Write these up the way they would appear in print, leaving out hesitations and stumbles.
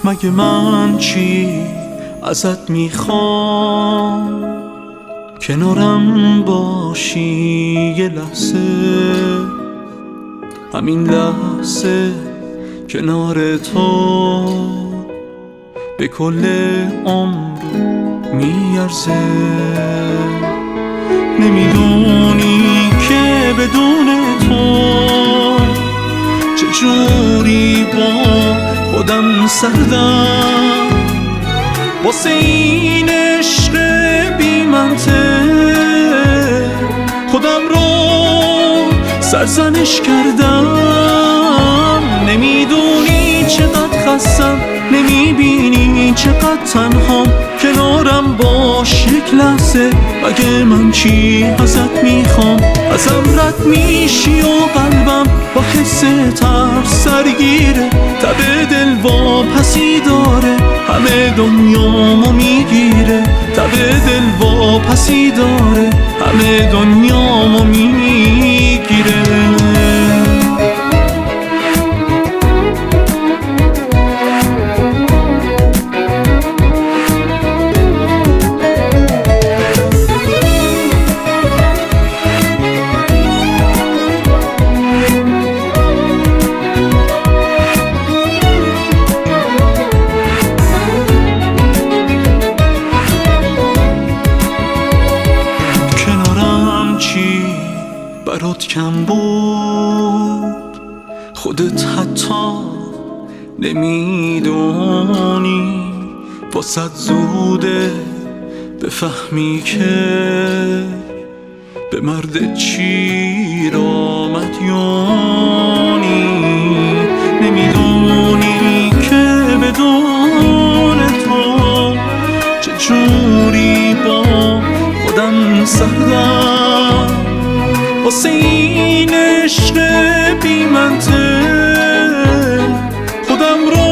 مگه من چی ازت میخوام؟ کنارم باشی یه لحظه، همین لحظه کنار تو به کل عمر میارزه. نمیدونی که بدون تو چجوری با خودم سردم، واسه این عشق بی منطق خودم رو سرزنش کردم. نمیدونی چقدر خستم، نمیبینی چقدر تنهام، کنارم باش یک لحظه، مگه من چی ازت میخوام؟ ازم رد میشی و قلبم با حس ترس سرگیره، تب دل واپسی داره، همه دنیامو میگیره. تب دل واپسی داره، همه دنیامو میگیره. برات کم بود، خودت حتی نمیدونی، واسه زوده بفهمی که به مرد چی را مدیونی. نمیدونی که بدون تو چجوری با خودم سردم، واسه این عشق بی منطق خودم رو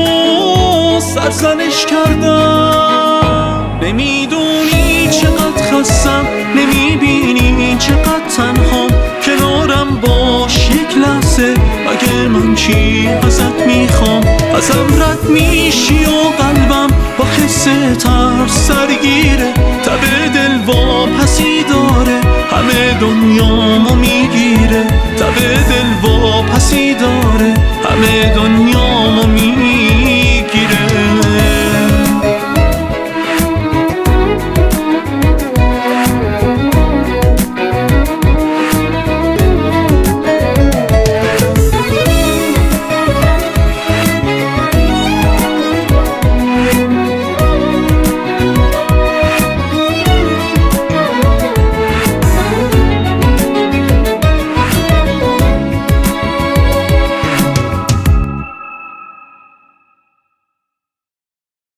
سرزنش کردم. نمیدونی چقدر خستم، نمیبینی چقدر تنهام، کنارم باش یک لحظه، مگه من چی ازت میخوام؟ ازم رد میشی و قلبم با حس ترس سرگیره، تب دل واپسی داره، همه دنیامو میگیره. تب دل واپسی داره، همه دنیا